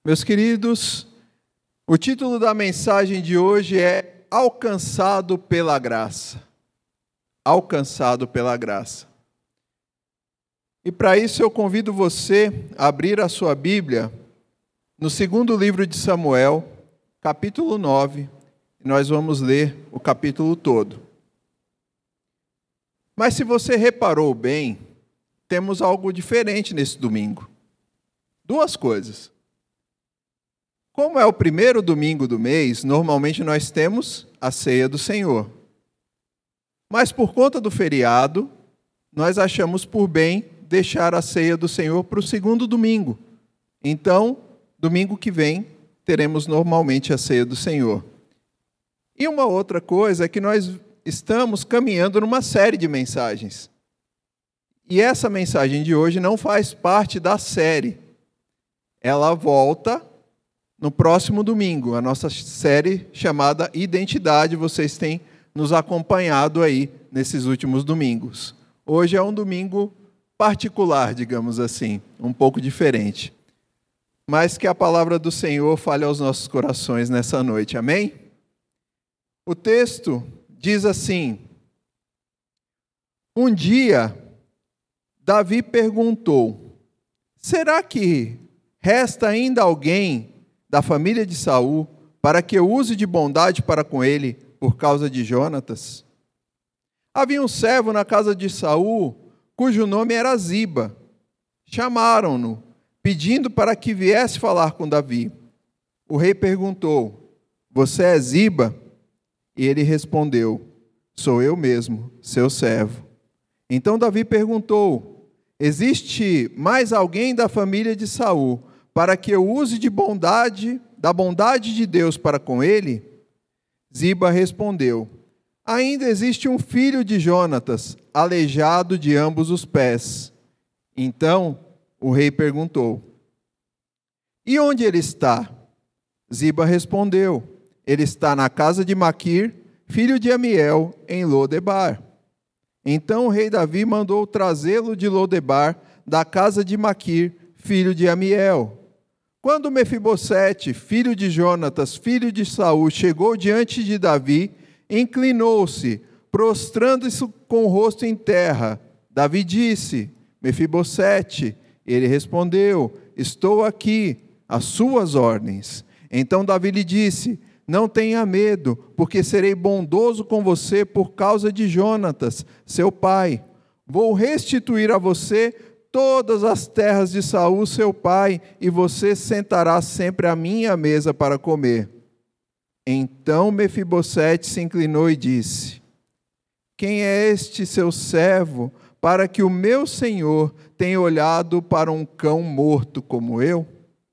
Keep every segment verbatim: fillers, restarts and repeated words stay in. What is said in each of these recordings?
Meus queridos, o título da mensagem de hoje é Alcançado pela Graça. Alcançado pela Graça. E para isso eu convido você a abrir a sua Bíblia no segundo livro de Samuel, capítulo nove, e nós vamos ler o capítulo todo. Mas se você reparou bem, temos algo diferente nesse domingo. Duas coisas. Como é o primeiro domingo do mês, normalmente nós temos a ceia do Senhor. Mas por conta do feriado, nós achamos por bem deixar a ceia do Senhor para o segundo domingo. Então, domingo que vem, teremos normalmente a ceia do Senhor. E uma outra coisa é que nós estamos caminhando numa série de mensagens. E essa mensagem de hoje não faz parte da série. Ela volta no próximo domingo, a nossa série chamada Identidade, vocês têm nos acompanhado aí nesses últimos domingos. Hoje é um domingo particular, digamos assim, um pouco diferente. Mas que a palavra do Senhor fale aos nossos corações nessa noite, amém? O texto diz assim: Um dia, Davi perguntou, será que resta ainda alguém da família de Saul, para que eu use de bondade para com ele, por causa de Jonatas? Havia um servo na casa de Saul, cujo nome era Ziba. Chamaram-no, pedindo para que viesse falar com Davi. O rei perguntou, você é Ziba? E ele respondeu, sou eu mesmo, seu servo. Então Davi perguntou, existe mais alguém da família de Saul, para que eu use de bondade, da bondade de Deus para com ele? Ziba respondeu, ainda existe um filho de Jonatas, aleijado de ambos os pés. Então o rei perguntou, e onde ele está? Ziba respondeu, ele está na casa de Maquir, filho de Amiel, em Lodebar. Então o rei Davi mandou trazê-lo de Lodebar, da casa de Maquir, filho de Amiel. Quando Mefibosete, filho de Jonatas, filho de Saul, chegou diante de Davi, inclinou-se, prostrando-se com o rosto em terra. Davi disse, Mefibosete. Ele respondeu, estou aqui, às suas ordens. Então Davi lhe disse, não tenha medo, porque serei bondoso com você por causa de Jonatas, seu pai. Vou restituir a você todas as terras de Saul, seu pai, e você sentará sempre à minha mesa para comer. Então Mefibosete se inclinou e disse, quem é este seu servo, para que o meu senhor tenha olhado para um cão morto como eu?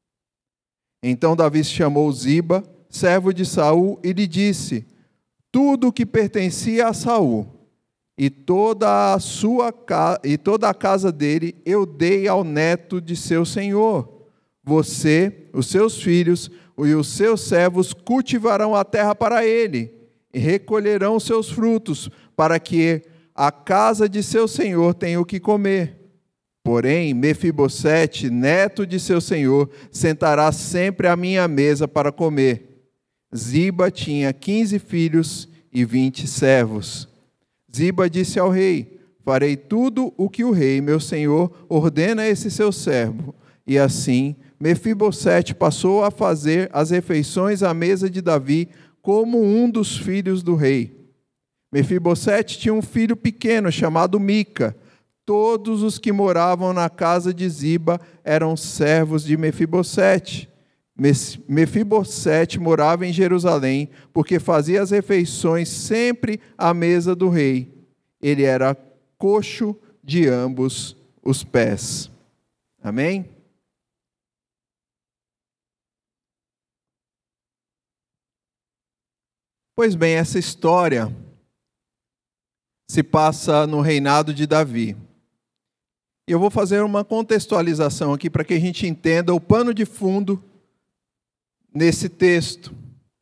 Então Davi chamou Ziba, servo de Saul, e lhe disse, tudo o que pertencia a Saul, E toda a sua e toda a casa dele eu dei ao neto de seu senhor. Você, os seus filhos e os seus servos cultivarão a terra para ele e recolherão seus frutos, para que a casa de seu senhor tenha o que comer. Porém, Mefibosete, neto de seu senhor, sentará sempre à minha mesa para comer. Ziba tinha quinze filhos e vinte servos. Ziba disse ao rei, farei tudo o que o rei, meu senhor, ordena a esse seu servo. E assim, Mefibosete passou a fazer as refeições à mesa de Davi como um dos filhos do rei. Mefibosete tinha um filho pequeno chamado Mica. Todos os que moravam na casa de Ziba eram servos de Mefibosete. Mefibosete morava em Jerusalém, porque fazia as refeições sempre à mesa do rei. Ele era coxo de ambos os pés. Amém? Pois bem, essa história se passa no reinado de Davi. E eu vou fazer uma contextualização aqui para que a gente entenda o pano de fundo nesse texto.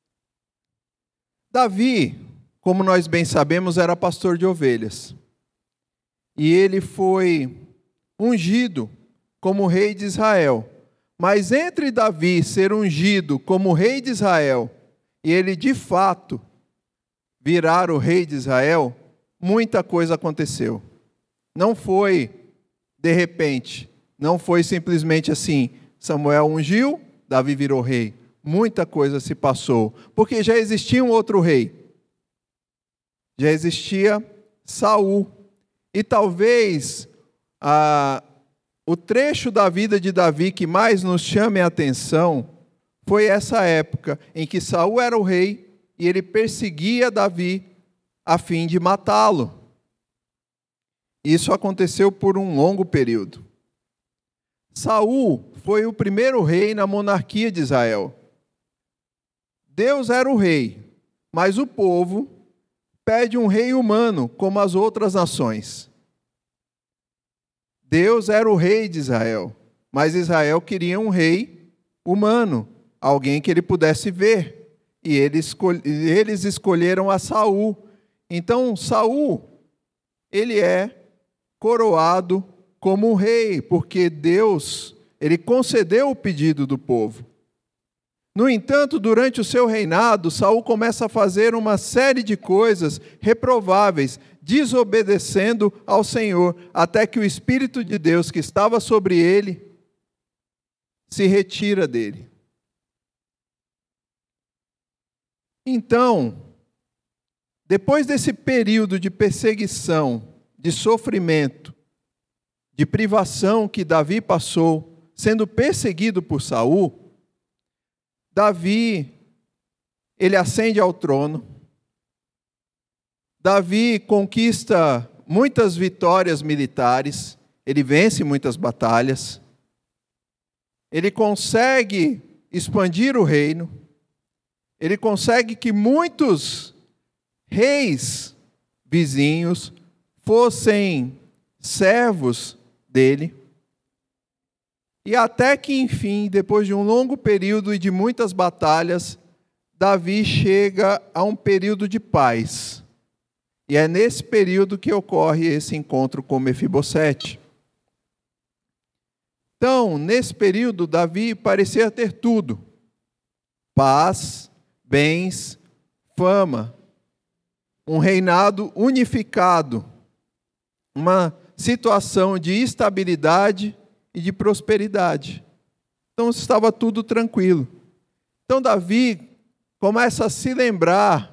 Davi, como nós bem sabemos, era pastor de ovelhas. E ele foi ungido como rei de Israel, Mas entre Davi ser ungido como rei de Israel e ele de fato virar o rei de Israel, muita coisa aconteceu. Não foi de repente, não foi simplesmente assim, Samuel ungiu, Davi virou rei. Muita coisa se passou, porque já existia um outro rei. Já existia Saul. E talvez a, o trecho da vida de Davi que mais nos chame a atenção foi essa época em que Saul era o rei e ele perseguia Davi a fim de matá-lo. Isso aconteceu por um longo período. Saul foi o primeiro rei na monarquia de Israel. Deus era o rei, mas o povo pede um rei humano como as outras nações. Deus era o rei de Israel, mas Israel queria um rei humano, alguém que ele pudesse ver. E eles, eles escolheram a Saul. Então, Saul, ele é coroado como um rei, porque Deus, ele concedeu o pedido do povo. No entanto, durante o seu reinado, Saul começa a fazer uma série de coisas reprováveis, desobedecendo ao Senhor, até que o Espírito de Deus que estava sobre ele se retira dele. Então, depois desse período de perseguição, de sofrimento, de privação que Davi passou, sendo perseguido por Saul, Davi, ele ascende ao trono. Davi conquista muitas vitórias militares, ele vence muitas batalhas. Ele consegue expandir o reino. Ele consegue que muitos reis vizinhos fossem servos dele. E até que, enfim, depois de um longo período e de muitas batalhas, Davi chega a um período de paz. E é nesse período que ocorre esse encontro com Mefibosete. Então, nesse período, Davi parecia ter tudo: paz, bens, fama, um reinado unificado, uma situação de estabilidade e de prosperidade. Então estava tudo tranquilo. Então Davi começa a se lembrar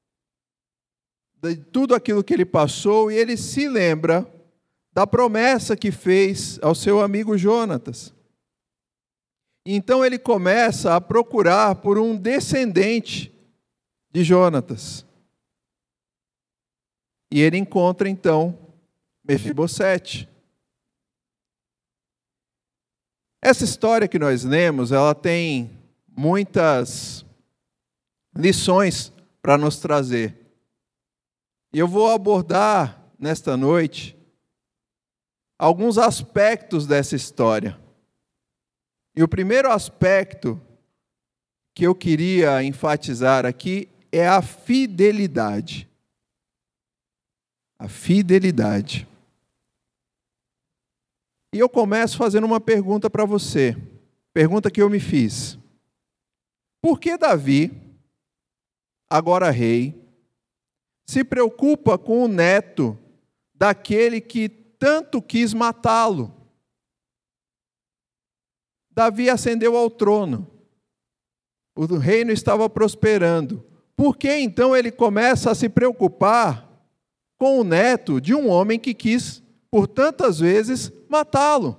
de tudo aquilo que ele passou e ele se lembra da promessa que fez ao seu amigo Jonatas. Então ele começa a procurar por um descendente de Jonatas. E ele encontra então Mefibosete. Essa história que nós lemos, ela tem muitas lições para nos trazer. E eu vou abordar nesta noite alguns aspectos dessa história. E o primeiro aspecto que eu queria enfatizar aqui é a fidelidade. A fidelidade. E eu começo fazendo uma pergunta para você. Pergunta que eu me fiz. Por que Davi, agora rei, se preocupa com o neto daquele que tanto quis matá-lo? Davi ascendeu ao trono. O reino estava prosperando. Por que então ele começa a se preocupar com o neto de um homem que quis, por tantas vezes, matá-lo?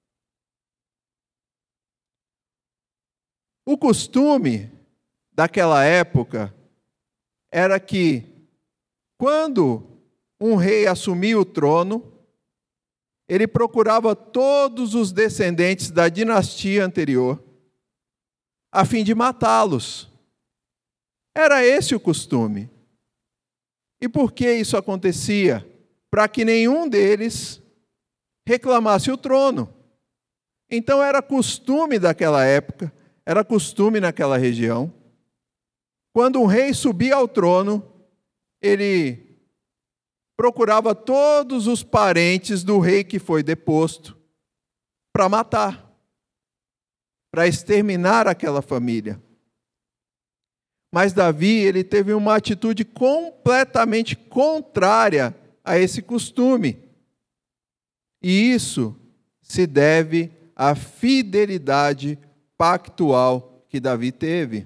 O costume daquela época era que, quando um rei assumia o trono, ele procurava todos os descendentes da dinastia anterior, a fim de matá-los. Era esse o costume. E por que isso acontecia? Para que nenhum deles reclamasse o trono. Então era costume daquela época, era costume naquela região. Quando um rei subia ao trono, ele procurava todos os parentes do rei que foi deposto para matar. para exterminar aquela família. Mas Davi, ele teve uma atitude completamente contrária a esse costume. E isso se deve à fidelidade pactual que Davi teve.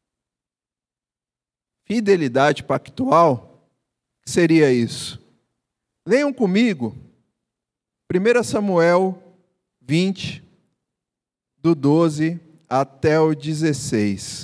Fidelidade pactual? O que seria isso? Leiam comigo, primeiro Samuel vinte, do doze até o dezesseis.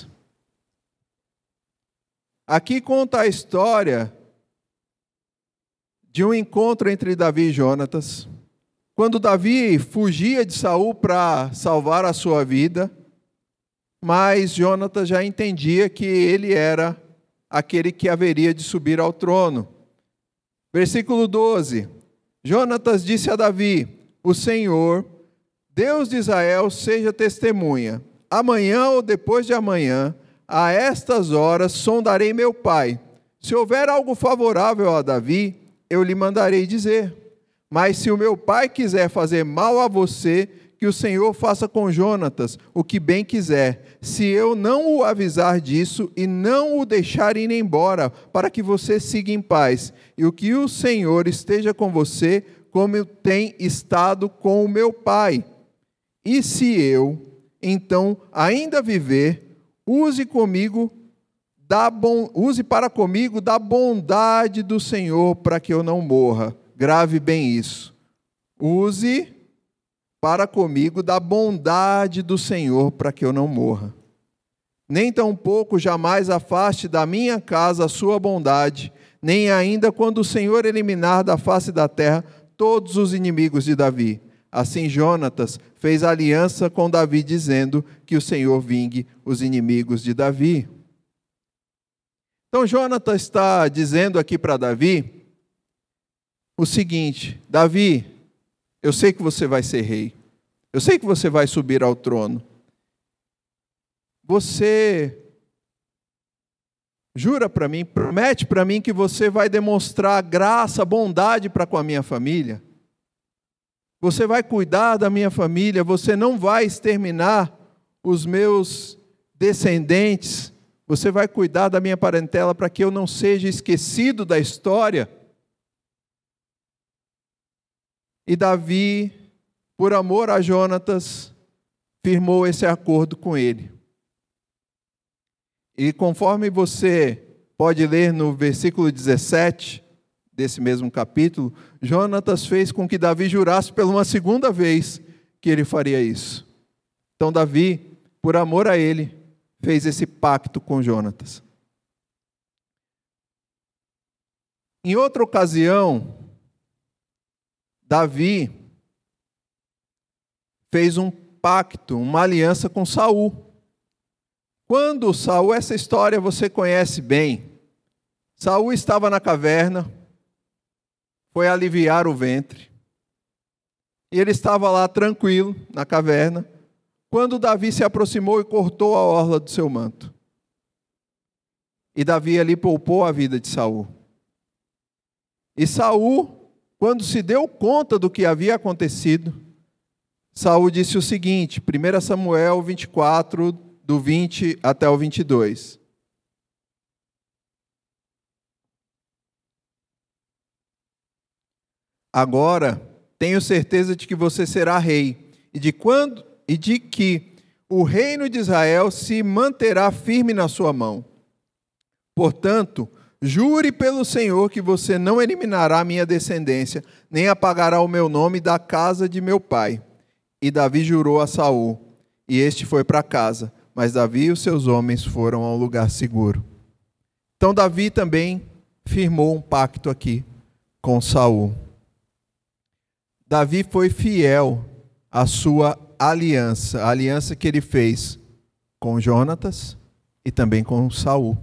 Aqui conta a história de um encontro entre Davi e Jonatas. Quando Davi fugia de Saul para salvar a sua vida, mas Jonatas já entendia que ele era aquele que haveria de subir ao trono. Versículo doze. Jonatas disse a Davi: o Senhor, Deus de Israel, seja testemunha. Amanhã ou depois de amanhã, a estas horas sondarei meu pai. Se houver algo favorável a Davi, eu lhe mandarei dizer. Mas se o meu pai quiser fazer mal a você, que o Senhor faça com Jonatas o que bem quiser, se eu não o avisar disso e não o deixar ir embora, para que você siga em paz, e o que o Senhor esteja com você, como tem estado com o meu pai. E se eu, então, ainda viver, use comigo, da bon... use para comigo da bondade do Senhor, para que eu não morra. Grave bem isso. Use para comigo da bondade do Senhor, para que eu não morra. Nem tampouco jamais afaste da minha casa a sua bondade, nem ainda quando o Senhor eliminar da face da terra todos os inimigos de Davi. Assim Jonatas fez aliança com Davi, dizendo que o Senhor vingue os inimigos de Davi. Então Jonatas está dizendo aqui para Davi o seguinte: Davi, eu sei que você vai ser rei. Eu sei que você vai subir ao trono. Você jura para mim, promete para mim que você vai demonstrar graça, bondade para com a minha família. Você vai cuidar da minha família, você não vai exterminar os meus descendentes, você vai cuidar da minha parentela para que eu não seja esquecido da história. E Davi, por amor a Jonatas, firmou esse acordo com ele. E conforme você pode ler no versículo dezessete desse mesmo capítulo, Jonatas fez com que Davi jurasse pela uma segunda vez que ele faria isso. Então Davi, por amor a ele, fez esse pacto com Jonatas. Em outra ocasião, Davi fez um pacto, uma aliança com Saul. Quando Saul, essa história você conhece bem. Saul estava na caverna, foi aliviar o ventre. E ele estava lá tranquilo, na caverna, quando Davi se aproximou e cortou a orla do seu manto. E Davi ali poupou a vida de Saul. E Saul, quando se deu conta do que havia acontecido, Saul disse o seguinte, primeiro Samuel vinte e quatro, do vinte até o vinte e dois. Agora, tenho certeza de que você será rei, e de, quando, e de que o reino de Israel se manterá firme na sua mão. Portanto, jure pelo Senhor que você não eliminará minha descendência, nem apagará o meu nome da casa de meu pai. E Davi jurou a Saul, e este foi para casa, mas Davi e os seus homens foram a um lugar seguro. Então Davi também firmou um pacto aqui com Saul. Davi foi fiel à sua aliança, a aliança que ele fez com Jonatas e também com Saul.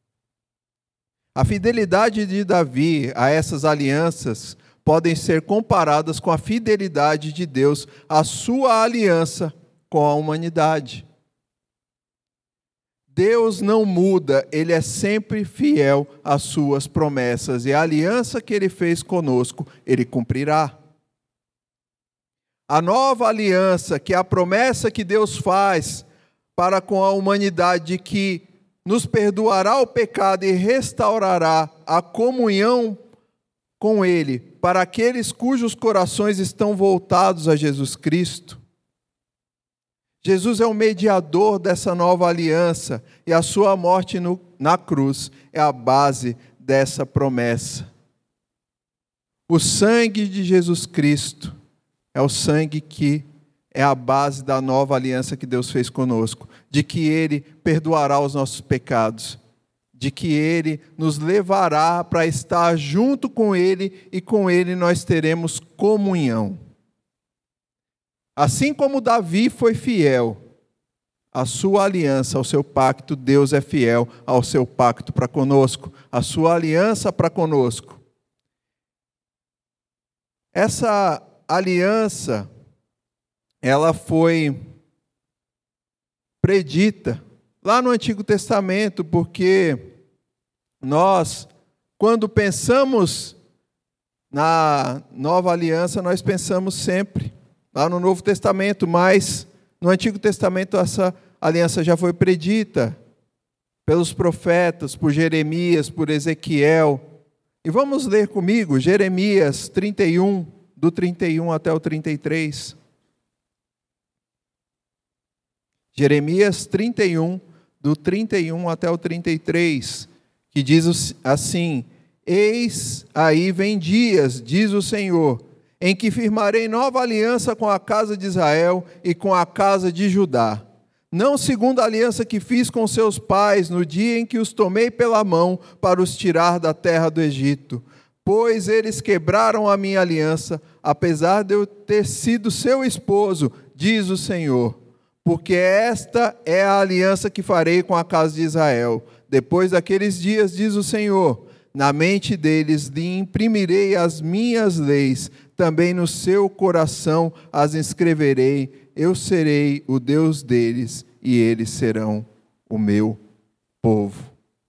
A fidelidade de Davi a essas alianças podem ser comparadas com a fidelidade de Deus à sua aliança com a humanidade. Deus não muda, Ele é sempre fiel às suas promessas, e a aliança que Ele fez conosco, Ele cumprirá. A nova aliança, que é a promessa que Deus faz para com a humanidade, de que nos perdoará o pecado e restaurará a comunhão com Ele, para aqueles cujos corações estão voltados a Jesus Cristo. Jesus é o mediador dessa nova aliança, e a sua morte no, na cruz é a base dessa promessa. O sangue de Jesus Cristo é o sangue que é a base da nova aliança que Deus fez conosco, de que Ele perdoará os nossos pecados, de que Ele nos levará para estar junto com Ele, e com Ele nós teremos comunhão. Assim como Davi foi fiel à sua aliança, ao seu pacto, Deus é fiel ao seu pacto para conosco, à sua aliança para conosco. Essa aliança, ela foi predita lá no Antigo Testamento, porque nós, quando pensamos na nova aliança, nós pensamos sempre lá no Novo Testamento, mas no Antigo Testamento essa aliança já foi predita pelos profetas, por Jeremias, por Ezequiel. E vamos ler comigo Jeremias trinta e um, do trinta e um até o trinta e três. Jeremias trinta e um, do trinta e um até o trinta e três, que diz assim: Eis aí vem dias, diz o Senhor, em que firmarei nova aliança com a casa de Israel e com a casa de Judá. Não segundo a aliança que fiz com seus pais no dia em que os tomei pela mão para os tirar da terra do Egito, pois eles quebraram a minha aliança, apesar de eu ter sido seu esposo, diz o Senhor. Porque esta é a aliança que farei com a casa de Israel. Depois daqueles dias, diz o Senhor, na mente deles lhe imprimirei as minhas leis, também no seu coração as inscreverei. Eu serei o Deus deles e eles serão o meu povo.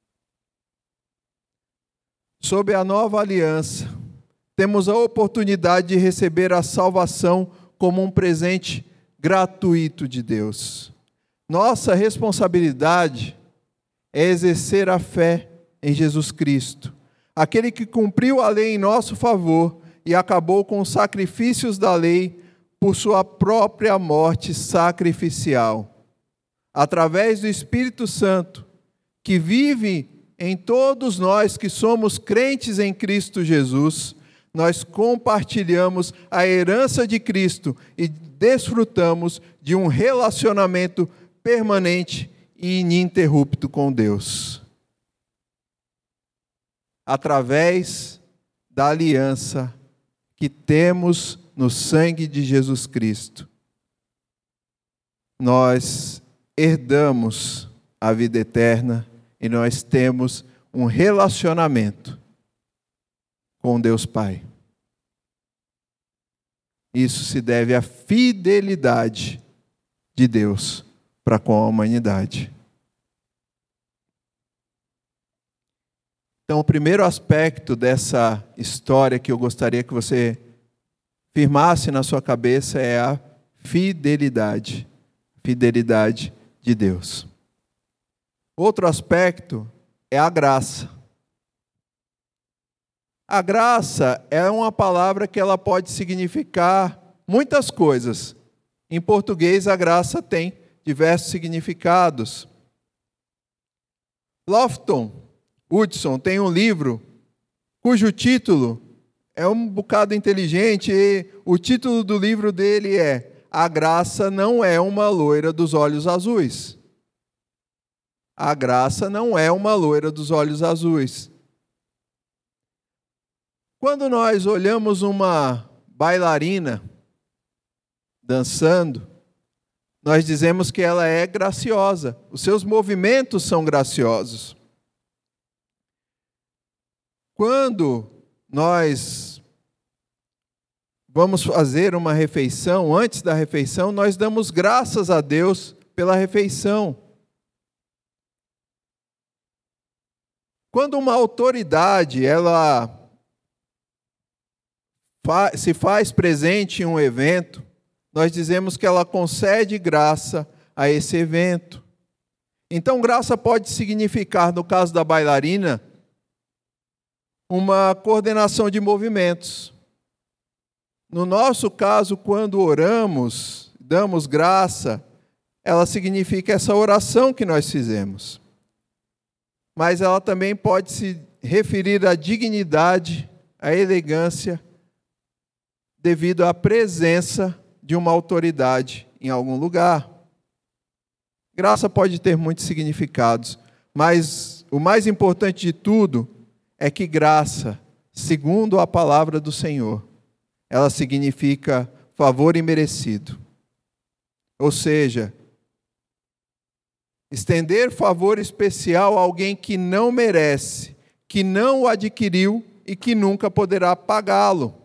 Sob a nova aliança, temos a oportunidade de receber a salvação como um presente gratuito de Deus. Nossa responsabilidade é exercer a fé em Jesus Cristo, aquele que cumpriu a lei em nosso favor e acabou com os sacrifícios da lei por sua própria morte sacrificial. Através do Espírito Santo, que vive em todos nós que somos crentes em Cristo Jesus, nós compartilhamos a herança de Cristo e desfrutamos de um relacionamento permanente e ininterrupto com Deus. Através da aliança que temos no sangue de Jesus Cristo, nós herdamos a vida eterna e nós temos um relacionamento com Deus Pai. Isso se deve à fidelidade de Deus para com a humanidade. Então, o primeiro aspecto dessa história que eu gostaria que você firmasse na sua cabeça é a fidelidade. Fidelidade de Deus. Outro aspecto é a graça. A graça é uma palavra que ela pode significar muitas coisas. Em português, a graça tem diversos significados. Lofton Hudson tem um livro cujo título é um bocado inteligente, e o título do livro dele é A Graça Não É Uma Loira dos Olhos Azuis. A graça não é uma loira dos olhos azuis. Quando nós olhamos uma bailarina dançando, nós dizemos que ela é graciosa. Os seus movimentos são graciosos. Quando nós vamos fazer uma refeição, antes da refeição, nós damos graças a Deus pela refeição. Quando uma autoridade, ela se faz presente em um evento, nós dizemos que ela concede graça a esse evento. Então, graça pode significar, no caso da bailarina, uma coordenação de movimentos. No nosso caso, quando oramos, damos graça, ela significa essa oração que nós fizemos. Mas ela também pode se referir à dignidade, à elegância, devido à presença de uma autoridade em algum lugar. Graça pode ter muitos significados, mas o mais importante de tudo é que graça, segundo a palavra do Senhor, ela significa favor imerecido. Ou seja, estender favor especial a alguém que não merece, que não o adquiriu e que nunca poderá pagá-lo.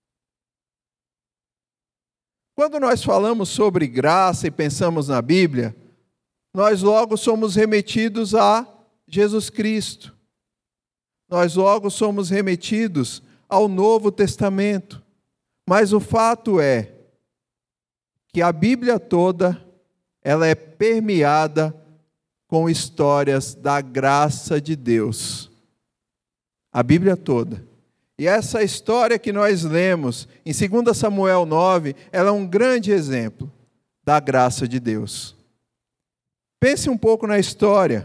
Quando nós falamos sobre graça e pensamos na Bíblia, nós logo somos remetidos a Jesus Cristo. Nós logo somos remetidos ao Novo Testamento. Mas o fato é que a Bíblia toda, ela é permeada com histórias da graça de Deus. A Bíblia toda. E essa história que nós lemos em dois Samuel nove, ela é um grande exemplo da graça de Deus. Pense um pouco na história.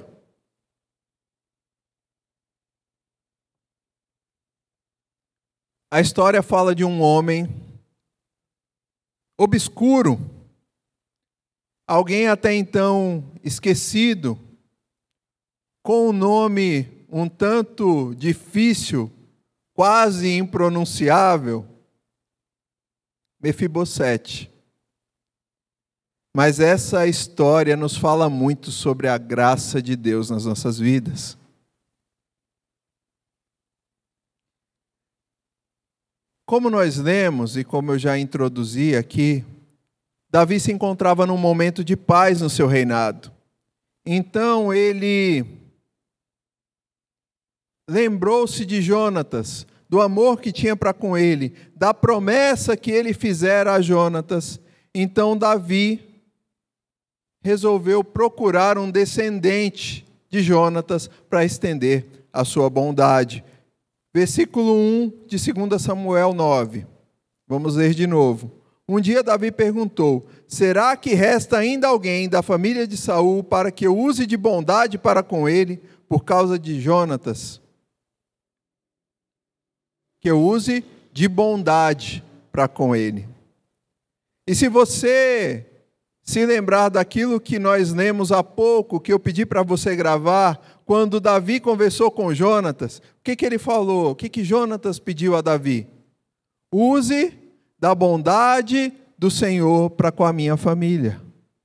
A história fala de um homem obscuro, alguém até então esquecido, com um nome um tanto difícil, quase impronunciável, Mefibosete. Mas essa história nos fala muito sobre a graça de Deus nas nossas vidas. Como nós lemos, e como eu já introduzi aqui, Davi se encontrava num momento de paz no seu reinado. Então ele lembrou-se de Jonatas, do amor que tinha para com ele, da promessa que ele fizera a Jonatas. Então Davi resolveu procurar um descendente de Jonatas para estender a sua bondade. Versículo um de dois Samuel nove. Vamos ler de novo. Um dia Davi perguntou: será que resta ainda alguém da família de Saul para que eu use de bondade para com ele por causa de Jonatas? Que eu use de bondade para com ele. E se você se lembrar daquilo que nós lemos há pouco, que eu pedi para você gravar, quando Davi conversou com Jonatas, o que, que ele falou? O que, que Jonatas pediu a Davi? Use da bondade do Senhor para com a minha família.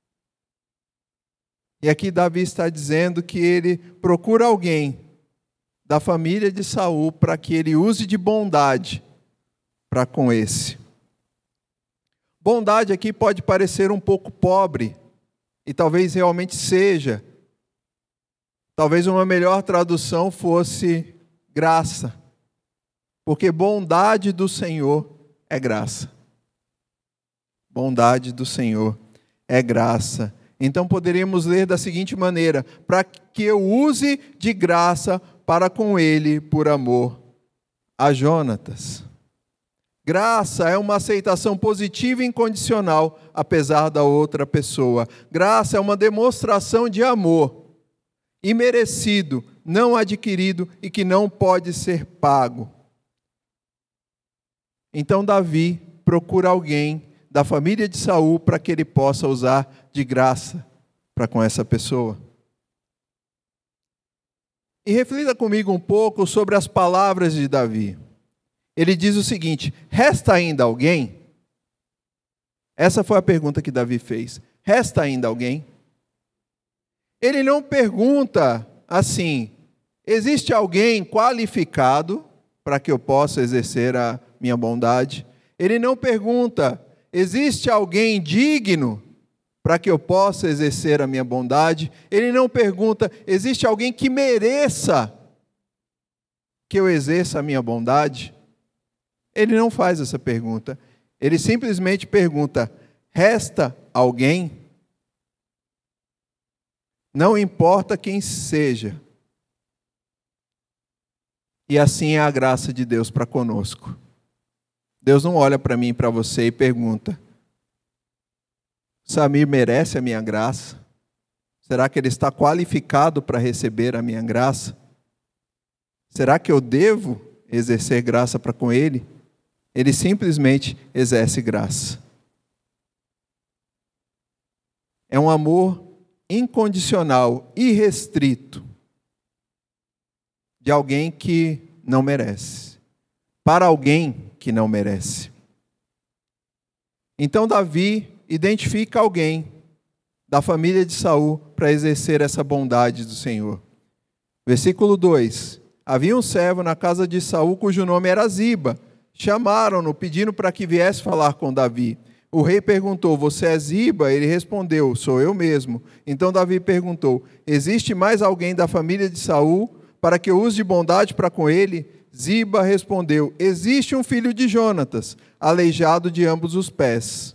E aqui Davi está dizendo que ele procura alguém da família de Saul para que ele use de bondade para com esse. Bondade aqui pode parecer um pouco pobre, e talvez realmente seja. Talvez uma melhor tradução fosse graça, porque bondade do Senhor é graça. Bondade do Senhor é graça. Então poderíamos ler da seguinte maneira: para que eu use de graça para com ele por amor a Jonatas. Graça é uma aceitação positiva e incondicional, apesar da outra pessoa. Graça é uma demonstração de amor imerecido, não adquirido e que não pode ser pago. Então Davi procura alguém da família de Saul para que ele possa usar de graça para com essa pessoa. E reflita comigo um pouco sobre as palavras de Davi. Ele diz o seguinte: resta ainda alguém? Essa foi a pergunta que Davi fez. Resta ainda alguém? Ele não pergunta assim: existe alguém qualificado para que eu possa exercer a minha bondade? Ele não pergunta: existe alguém digno para que eu possa exercer a minha bondade? Ele não pergunta: existe alguém que mereça que eu exerça a minha bondade? Ele não faz essa pergunta. Ele simplesmente pergunta: resta alguém? Não importa quem seja. E assim é a graça de Deus para conosco. Deus não olha para mim e para você e pergunta: Samir merece a minha graça? Será que ele está qualificado para receber a minha graça? Será que eu devo exercer graça para com ele? Ele simplesmente exerce graça. É um amor incondicional, irrestrito, de alguém que não merece, para alguém que não merece. Então Davi identifica alguém da família de Saul para exercer essa bondade do Senhor. Versículo dois. Havia um servo na casa de Saul cujo nome era Ziba. Chamaram-no, pedindo para que viesse falar com Davi. O rei perguntou: você é Ziba? Ele respondeu: sou eu mesmo. Então Davi perguntou: existe mais alguém da família de Saul para que eu use de bondade para com ele? Ziba respondeu: existe um filho de Jonatas, aleijado de ambos os pés.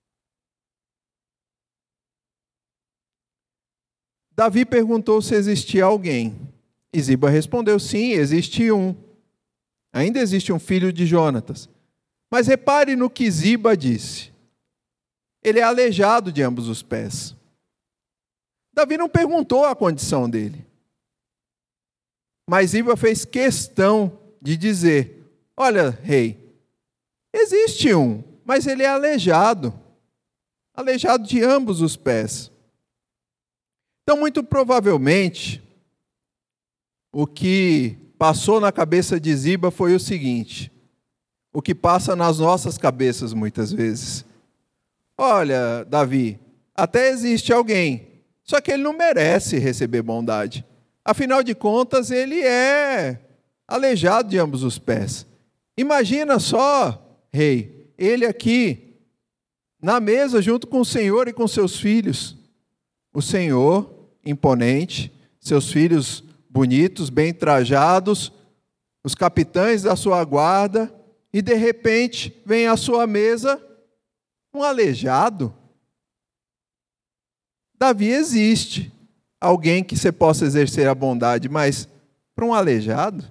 Davi perguntou se existia alguém. E Ziba respondeu: sim, existe um. Ainda existe um filho de Jonatas. Mas repare no que Ziba disse. Ele é aleijado de ambos os pés. Davi não perguntou a condição dele. Mas Ziba fez questão de dizer: olha, rei, existe um, mas ele é aleijado. Aleijado de ambos os pés. Então, muito provavelmente, o que passou na cabeça de Ziba foi o seguinte: o que passa nas nossas cabeças muitas vezes. Olha, Davi, até existe alguém, só que ele não merece receber bondade. Afinal de contas, ele é aleijado de ambos os pés. Imagina só, rei, ele aqui, na mesa, junto com o Senhor e com seus filhos. O Senhor, imponente, seus filhos bonitos, bem trajados, os capitães da sua guarda, e de repente vem à sua mesa um aleijado. Davi, existe alguém que você possa exercer a bondade, mas para um aleijado?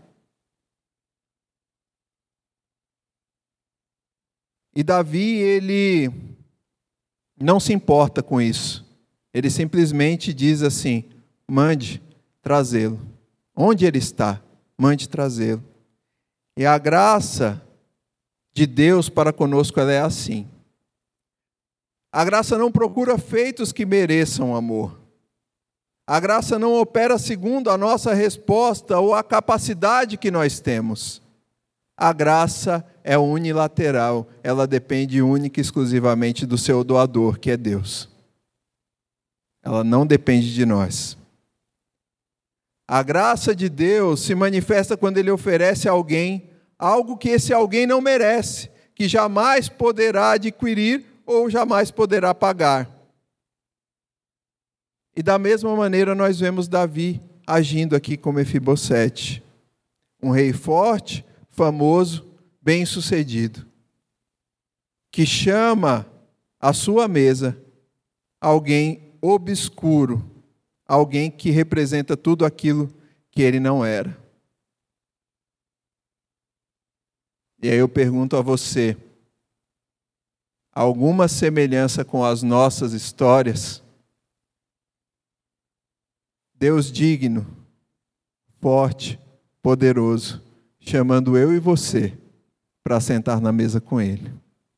E Davi, ele não se importa com isso. Ele simplesmente diz assim: mande trazê-lo. Onde ele está? Mande trazê-lo. E a graça de Deus para conosco, ela é assim. A graça não procura feitos que mereçam amor. A graça não opera segundo a nossa resposta ou a capacidade que nós temos. A graça é unilateral. Ela depende única e exclusivamente do seu doador, que é Deus. Ela não depende de nós. A graça de Deus se manifesta quando Ele oferece a alguém algo que esse alguém não merece, que jamais poderá adquirir ou jamais poderá pagar. E da mesma maneira nós vemos Davi agindo aqui com Mefibosete, um rei forte, famoso, bem-sucedido, que chama à sua mesa alguém obscuro, alguém que representa tudo aquilo que ele não era. E aí eu pergunto a você: alguma semelhança com as nossas histórias? Deus digno, forte, poderoso, chamando eu e você para sentar na mesa com Ele.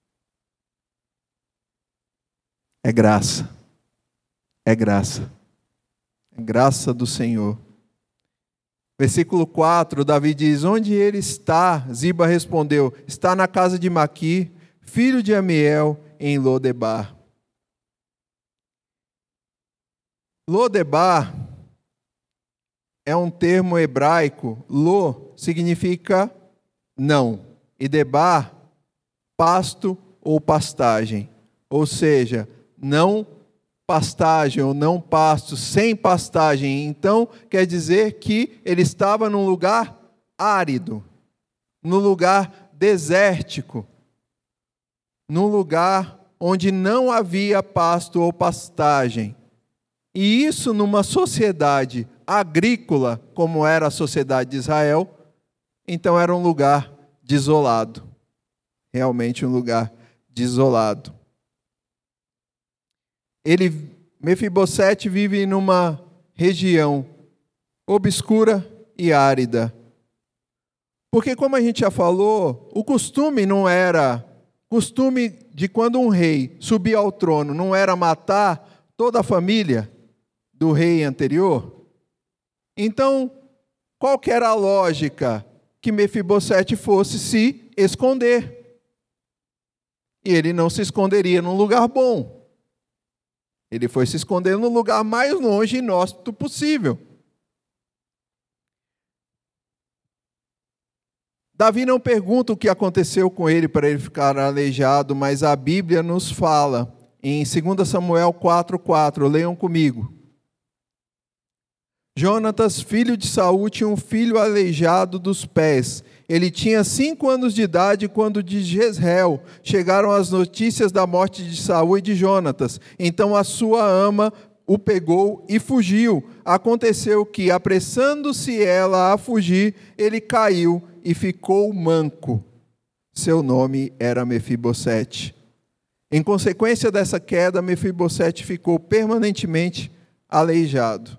É graça. É graça. É graça do Senhor. Versículo quatro, Davi diz: onde ele está? Ziba respondeu: está na casa de Maqui, filho de Amiel, em Lodebar. Lodebar é um termo hebraico. Lo significa não, e debar, pasto ou pastagem. Ou seja, não pastagem ou não pasto, sem pastagem. Então, quer dizer que ele estava num lugar árido, num lugar desértico, num lugar onde não havia pasto ou pastagem. E isso numa sociedade agrícola, como era a sociedade de Israel, então era um lugar desolado. Realmente um lugar desolado. Ele, Mefibosete vive numa região obscura e árida. Porque, como a gente já falou, o costume não era, costume de quando um rei subia ao trono, não era matar toda a família do rei anterior. Então, qual que era a lógica? Que Mefibosete fosse se esconder. E ele não se esconderia num lugar bom. Ele foi se esconder no lugar mais longe e inóspito possível. Davi não pergunta o que aconteceu com ele para ele ficar aleijado, mas a Bíblia nos fala em dois Samuel quatro, quatro, leiam comigo. Jonatas, filho de Saul, tinha um filho aleijado dos pés. Ele tinha cinco anos de idade quando de Jezreel chegaram as notícias da morte de Saul e de Jonatas. Então a sua ama o pegou e fugiu. Aconteceu que, apressando-se ela a fugir, ele caiu e ficou manco. Seu nome era Mefibosete. Em consequência dessa queda, Mefibosete ficou permanentemente aleijado.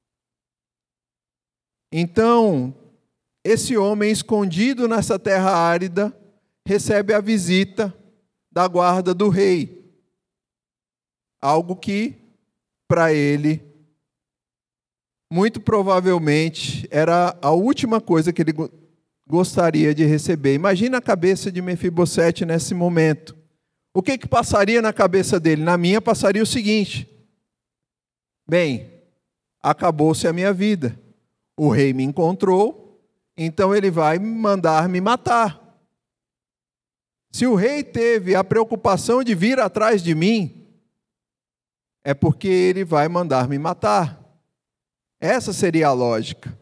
Então, esse homem escondido nessa terra árida recebe a visita da guarda do rei. Algo que, para ele, muito provavelmente era a última coisa que ele gostaria de receber. Imagina a cabeça de Mefibosete nesse momento. O que que passaria na cabeça dele? Na minha passaria o seguinte: bem, acabou-se a minha vida. O rei me encontrou, então ele vai mandar me matar. Se o rei teve a preocupação de vir atrás de mim, é porque ele vai mandar me matar. Essa seria a lógica.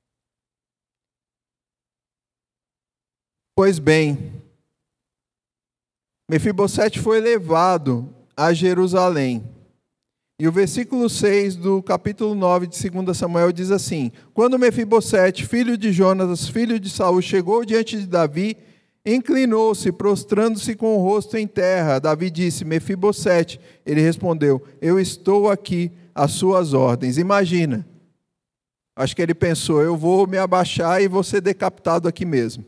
Pois bem, Mefibosete foi levado a Jerusalém. E o versículo seis do capítulo nove de dois Samuel diz assim: quando Mefibosete, filho de Jonatas, filho de Saul, chegou diante de Davi, inclinou-se, prostrando-se com o rosto em terra. Davi disse: Mefibosete. Ele respondeu: eu estou aqui às suas ordens. Imagina, acho que ele pensou: eu vou me abaixar e vou ser decapitado aqui mesmo.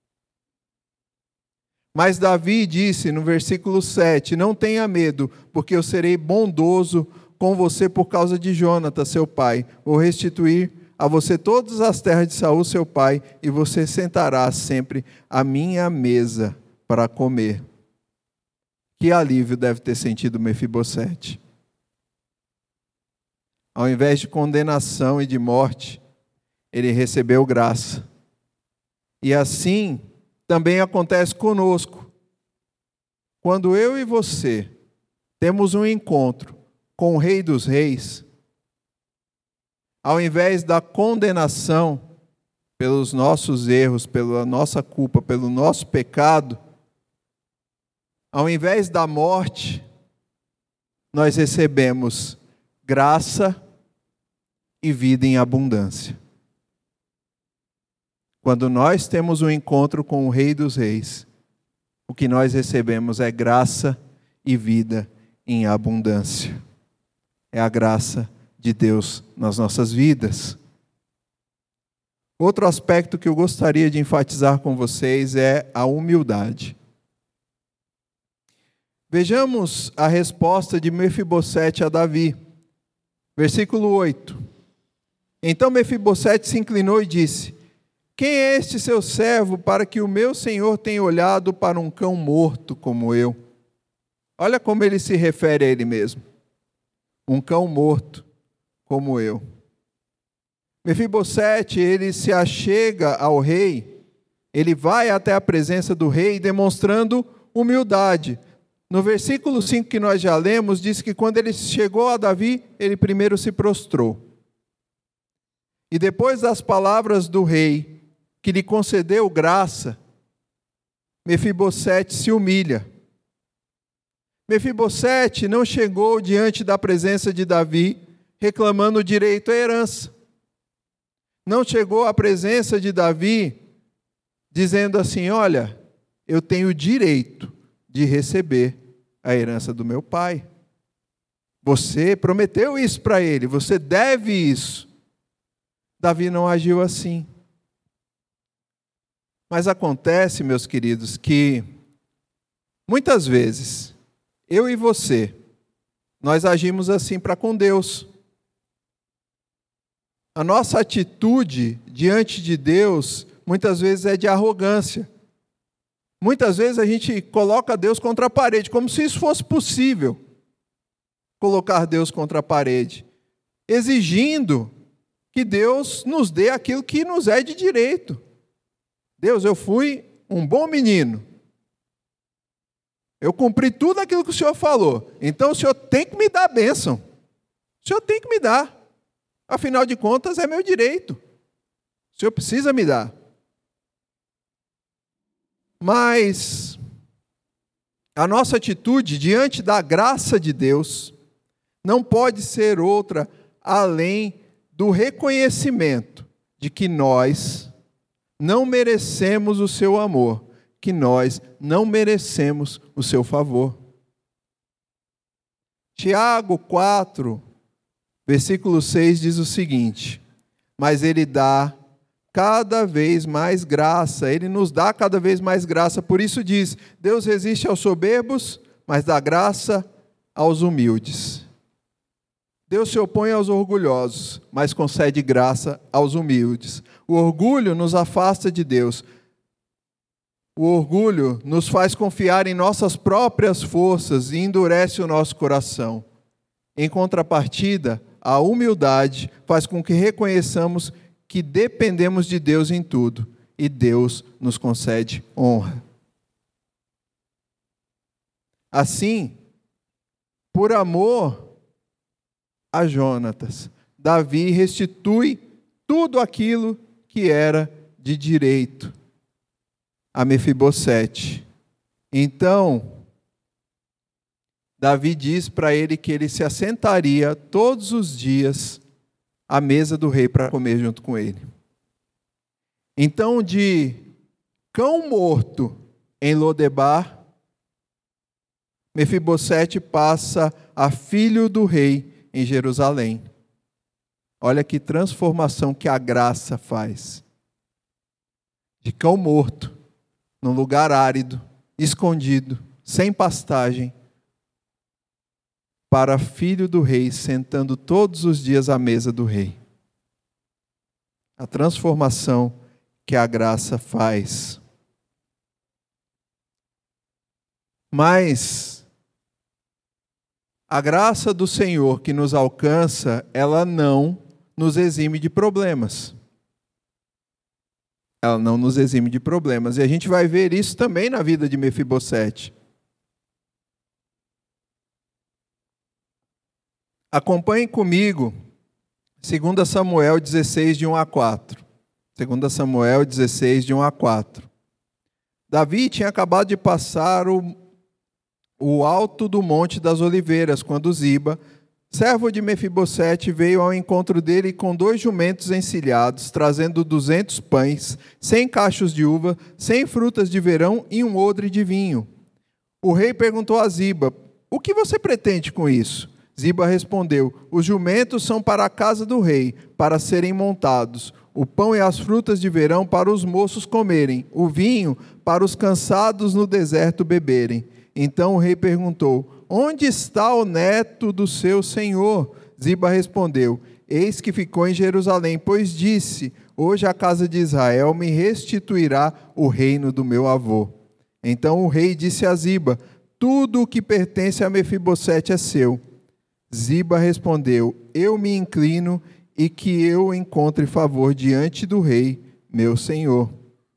Mas Davi disse no versículo sete: não tenha medo, porque eu serei bondoso com você por causa de Jonatas, seu pai. Vou restituir a você todas as terras de Saul, seu pai, e você sentará sempre à minha mesa para comer. Que alívio deve ter sentido Mefibosete. Ao invés de condenação e de morte, ele recebeu graça. E assim também acontece conosco. Quando eu e você temos um encontro com o Rei dos Reis, ao invés da condenação pelos nossos erros, pela nossa culpa, pelo nosso pecado, ao invés da morte, nós recebemos graça e vida em abundância. Quando nós temos um encontro com o Rei dos Reis, o que nós recebemos é graça e vida em abundância. É a graça de Deus nas nossas vidas. Outro aspecto que eu gostaria de enfatizar com vocês é a humildade. Vejamos a resposta de Mefibosete a Davi. Versículo oito. Então Mefibosete se inclinou e disse: quem é este seu servo para que o meu senhor tenha olhado para um cão morto como eu? Olha como ele se refere a ele mesmo. Um cão morto como eu. Mefibosete, ele se achega ao rei, ele vai até a presença do rei demonstrando humildade. No versículo cinco que nós já lemos, diz que quando ele chegou a Davi, ele primeiro se prostrou. E depois das palavras do rei, que lhe concedeu graça, Mefibosete se humilha. Mefibosete não chegou diante da presença de Davi reclamando o direito à herança. Não chegou à presença de Davi dizendo assim: olha, eu tenho direito de receber a herança do meu pai. Você prometeu isso para ele, você deve isso. Davi não agiu assim. Mas acontece, meus queridos, que muitas vezes, eu e você, nós agimos assim para com Deus. A nossa atitude diante de Deus, muitas vezes é de arrogância. Muitas vezes a gente coloca Deus contra a parede, como se isso fosse possível. Colocar Deus contra a parede, exigindo que Deus nos dê aquilo que nos é de direito. Deus, eu fui um bom menino. Eu cumpri tudo aquilo que o Senhor falou. Então o Senhor tem que me dar a bênção. O Senhor tem que me dar. Afinal de contas, é meu direito. O Senhor precisa me dar. Mas a nossa atitude diante da graça de Deus não pode ser outra além do reconhecimento de que nós não merecemos o seu amor, que nós não merecemos o seu favor. Tiago quatro, versículo seis diz o seguinte: mas ele dá cada vez mais graça, ele nos dá cada vez mais graça, por isso diz: Deus resiste aos soberbos, mas dá graça aos humildes. Deus se opõe aos orgulhosos, mas concede graça aos humildes. O orgulho nos afasta de Deus. O orgulho nos faz confiar em nossas próprias forças e endurece o nosso coração. Em contrapartida, a humildade faz com que reconheçamos que dependemos de Deus em tudo, e Deus nos concede honra. Assim, por amor a Jonatas, Davi restitui tudo aquilo que era de direito a Mefibosete. Então, Davi diz para ele que ele se assentaria todos os dias à mesa do rei para comer junto com ele. Então, de cão morto em Lodebar, Mefibosete passa a filho do rei em Jerusalém. Olha que transformação que a graça faz. De cão morto, num lugar árido, escondido, sem pastagem, para filho do rei, sentando todos os dias à mesa do rei. A transformação que a graça faz. Mas a graça do Senhor que nos alcança, ela não nos exime de problemas. Ela não nos exime de problemas. E a gente vai ver isso também na vida de Mefibosete. Acompanhem comigo dois Samuel dezesseis, de um a quatro. dois Samuel dezesseis, de um a quatro. Davi tinha acabado de passar o, o alto do Monte das Oliveiras, quando Ziba, servo de Mefibosete, veio ao encontro dele com dois jumentos encilhados, trazendo duzentos pães, cem cachos de uva, cem frutas de verão e um odre de vinho. O rei perguntou a Ziba: o que você pretende com isso? Ziba respondeu: os jumentos são para a casa do rei, para serem montados, o pão e as frutas de verão para os moços comerem, o vinho para os cansados no deserto beberem. Então o rei perguntou: onde está o neto do seu senhor? Ziba respondeu: eis que ficou em Jerusalém, pois disse: hoje a casa de Israel me restituirá o reino do meu avô. Então o rei disse a Ziba: tudo o que pertence a Mefibosete é seu. Ziba respondeu: eu me inclino e que eu encontre favor diante do rei, meu senhor.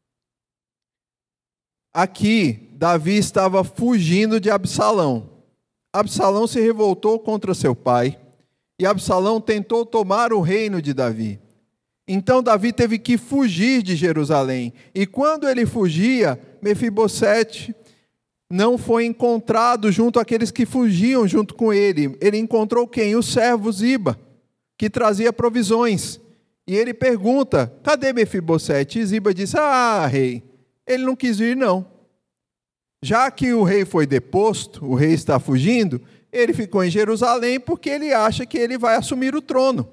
Aqui, Davi estava fugindo de Absalão. Absalão se revoltou contra seu pai e Absalão tentou tomar o reino de Davi. Então Davi teve que fugir de Jerusalém. E quando ele fugia, Mefibosete não foi encontrado junto àqueles que fugiam junto com ele. Ele encontrou quem? O servo Ziba, que trazia provisões. E ele pergunta, cadê Mefibosete? E Ziba disse, ah, rei, ele não quis vir não. Já que o rei foi deposto, o rei está fugindo, ele ficou em Jerusalém porque ele acha que ele vai assumir o trono.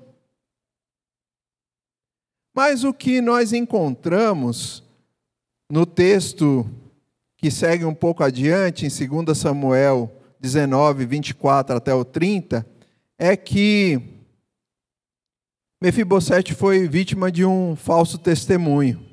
Mas o que nós encontramos no texto que segue um pouco adiante, em dois Samuel dezenove, vinte e quatro até o trinta, é que Mefibosete foi vítima de um falso testemunho.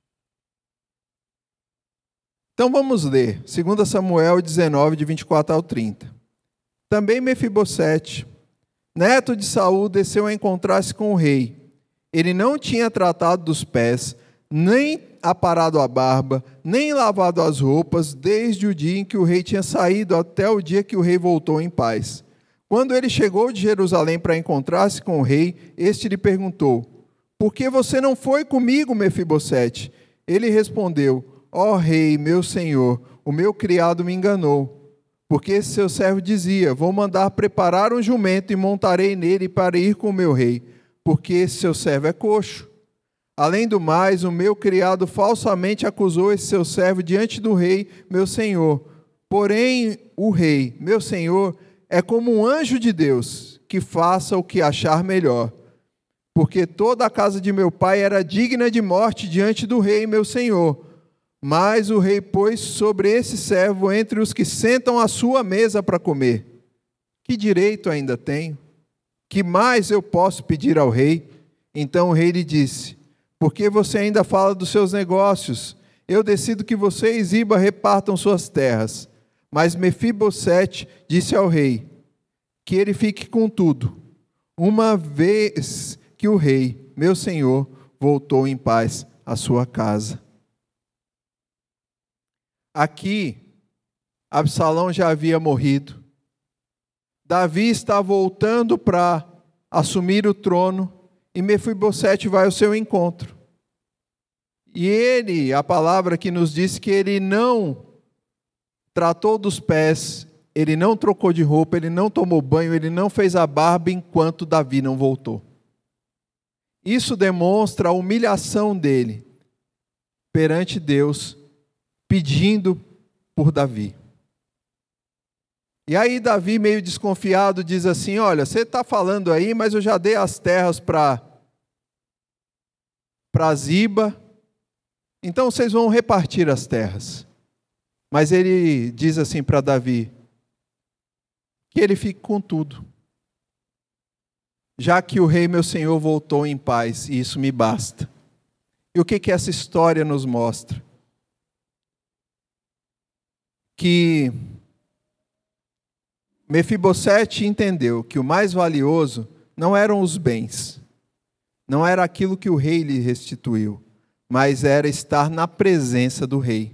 Então vamos ler, dois Samuel dezenove, de vinte e quatro ao trinta. Também Mefibosete, neto de Saul, desceu a encontrar-se com o rei. Ele não tinha tratado dos pés, nem aparado a barba, nem lavado as roupas, desde o dia em que o rei tinha saído até o dia que o rei voltou em paz. Quando ele chegou de Jerusalém para encontrar-se com o rei, este lhe perguntou, por que você não foi comigo, Mefibosete? Ele respondeu, ó rei, meu senhor, o meu criado me enganou, porque esse seu servo dizia, vou mandar preparar um jumento e montarei nele para ir com o meu rei, porque esse seu servo é coxo. Além do mais, o meu criado falsamente acusou esse seu servo diante do rei, meu senhor. Porém, o rei, meu senhor, é como um anjo de Deus, que faça o que achar melhor. Porque toda a casa de meu pai era digna de morte diante do rei, meu senhor. Mas o rei pôs sobre esse servo entre os que sentam à sua mesa para comer. Que direito ainda tenho? Que mais eu posso pedir ao rei? Então o rei lhe disse, por que você ainda fala dos seus negócios? Eu decido que você e Ziba repartam suas terras. Mas Mefibosete disse ao rei, que ele fique com tudo, uma vez que o rei, meu senhor, voltou em paz à sua casa. Aqui, Absalão já havia morrido. Davi está voltando para assumir o trono e Mefibosete vai ao seu encontro. E ele, a palavra que nos diz que ele não tratou dos pés, ele não trocou de roupa, ele não tomou banho, ele não fez a barba enquanto Davi não voltou. Isso demonstra a humilhação dele perante Deus, pedindo por Davi. E aí Davi, meio desconfiado, diz assim, olha, você está falando aí, mas eu já dei as terras para para Ziba, então vocês vão repartir as terras. Mas ele diz assim para Davi, que ele fique com tudo, já que o rei meu senhor voltou em paz, e isso me basta. E o que que essa história nos mostra? Que Mefibosete entendeu que o mais valioso não eram os bens, não era aquilo que o rei lhe restituiu, mas era estar na presença do rei.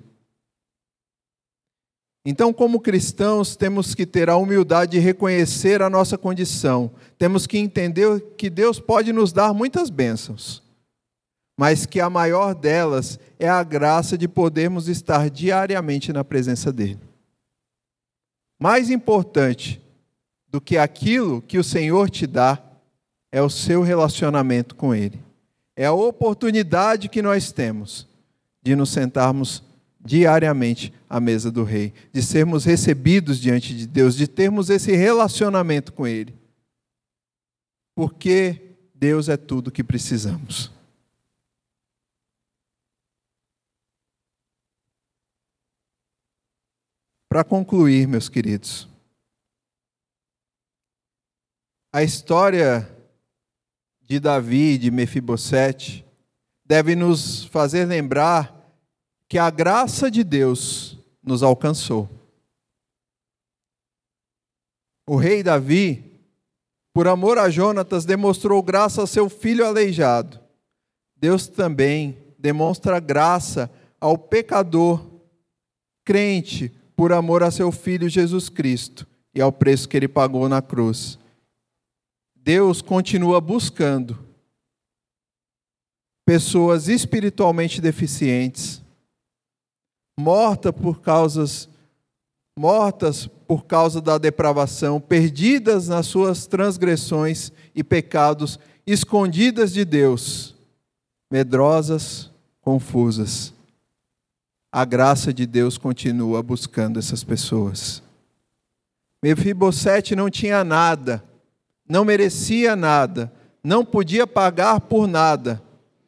Então, como cristãos, temos que ter a humildade de reconhecer a nossa condição. Temos que entender que Deus pode nos dar muitas bênçãos, mas que a maior delas é a graça de podermos estar diariamente na presença dEle. Mais importante do que aquilo que o Senhor te dá é o seu relacionamento com Ele. É a oportunidade que nós temos de nos sentarmos diariamente à mesa do Rei, de sermos recebidos diante de Deus, de termos esse relacionamento com Ele. Porque Deus é tudo o que precisamos. Para concluir, meus queridos, a história de Davi e de Mefibosete deve nos fazer lembrar que a graça de Deus nos alcançou. O rei Davi, por amor a Jonatas, demonstrou graça a seu filho aleijado. Deus também demonstra graça ao pecador crente, por amor a seu Filho Jesus Cristo e ao preço que Ele pagou na cruz. Deus continua buscando pessoas espiritualmente deficientes, mortas por causas mortas por causa da depravação, perdidas nas suas transgressões e pecados, escondidas de Deus, medrosas, confusas. A graça de Deus continua buscando essas pessoas. Mefibosete não tinha nada, não merecia nada, não podia pagar por nada.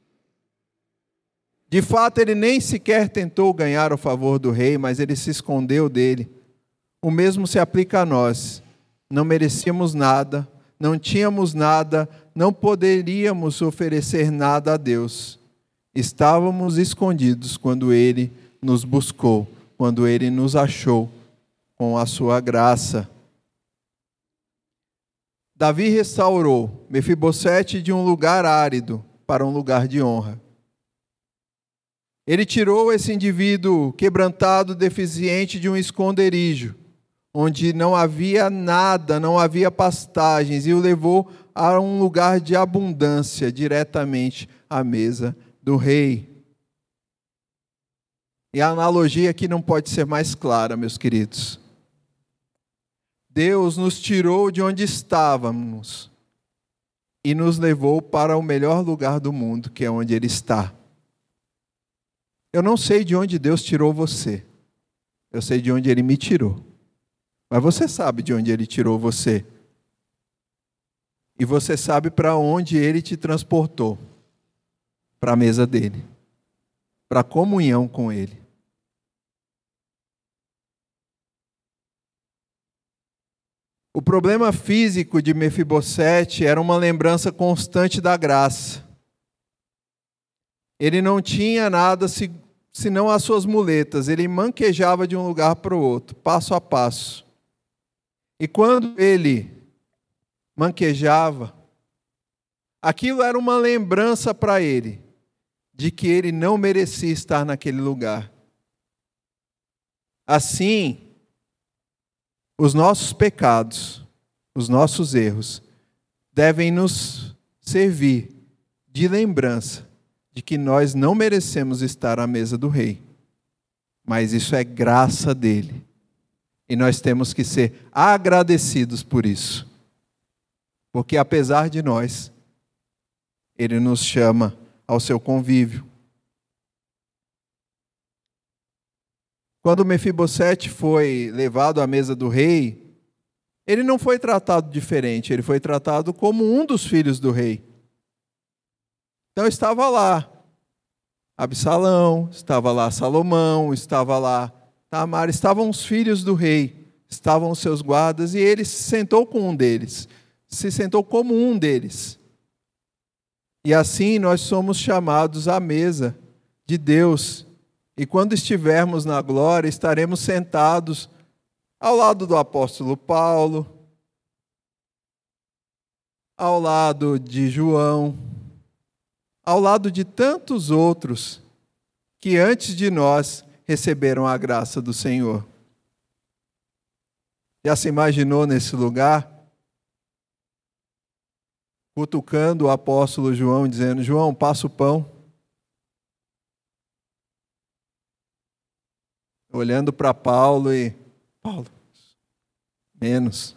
De fato, ele nem sequer tentou ganhar o favor do rei, mas ele se escondeu dele. O mesmo se aplica a nós. Não merecíamos nada, não tínhamos nada, não poderíamos oferecer nada a Deus. Estávamos escondidos quando Ele nos buscou, quando Ele nos achou com a sua graça. Davi restaurou Mefibosete de um lugar árido para um lugar de honra. Ele tirou esse indivíduo quebrantado, deficiente, de um esconderijo, onde não havia nada, não havia pastagens, e o levou a um lugar de abundância, diretamente à mesa do rei. E a analogia aqui não pode ser mais clara, meus queridos. Deus nos tirou de onde estávamos e nos levou para o melhor lugar do mundo, que é onde Ele está. Eu não sei de onde Deus tirou você. Eu sei de onde Ele me tirou. Mas você sabe de onde Ele tirou você. E você sabe para onde Ele te transportou. Para a mesa dEle. Para a comunhão com Ele. O problema físico de Mefibosete era uma lembrança constante da graça. Ele não tinha nada senão as suas muletas. Ele manquejava de um lugar para o outro, passo a passo. E quando ele manquejava, aquilo era uma lembrança para ele de que ele não merecia estar naquele lugar. Assim, os nossos pecados, os nossos erros, devem nos servir de lembrança de que nós não merecemos estar à mesa do rei. Mas isso é graça dele. E nós temos que ser agradecidos por isso. Porque apesar de nós, ele nos chama ao seu convívio. Quando Mefibosete foi levado à mesa do rei, ele não foi tratado diferente, ele foi tratado como um dos filhos do rei. Então estava lá Absalão, estava lá Salomão, estava lá Tamar, estavam os filhos do rei, estavam os seus guardas, e ele se sentou com um deles, se sentou como um deles. E assim nós somos chamados à mesa de Deus. E quando estivermos na glória, estaremos sentados ao lado do apóstolo Paulo, ao lado de João, ao lado de tantos outros que antes de nós receberam a graça do Senhor. Já se imaginou nesse lugar? Cutucando o apóstolo João, dizendo: João, passa o pão. Olhando para Paulo e... Paulo, menos.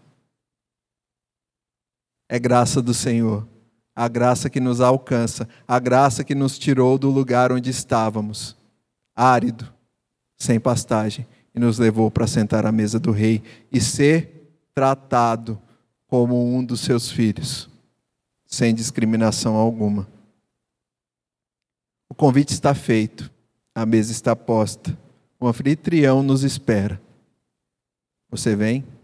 É graça do Senhor. A graça que nos alcança. A graça que nos tirou do lugar onde estávamos. Árido, sem pastagem. E nos levou para sentar à mesa do rei. E ser tratado como um dos seus filhos. Sem discriminação alguma. O convite está feito. A mesa está posta. O anfitrião nos espera. Você vem?